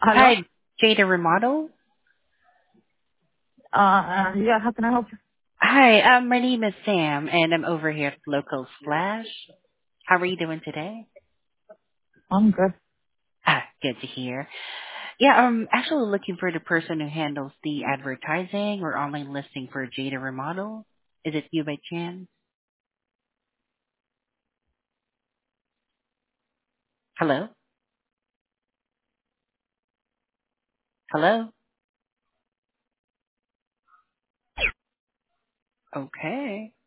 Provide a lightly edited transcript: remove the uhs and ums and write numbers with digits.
Hello? Hi, Jada Remodel. Yeah, how can I help you? Hi, my name is Sam, and I'm over here at Local Splash. How are you doing today? I'm good. Good to hear. Yeah, I'm actually looking for the person who handles the advertising or online listing for Jada Remodel. Is it you by chance? Hello? Hello? Okay.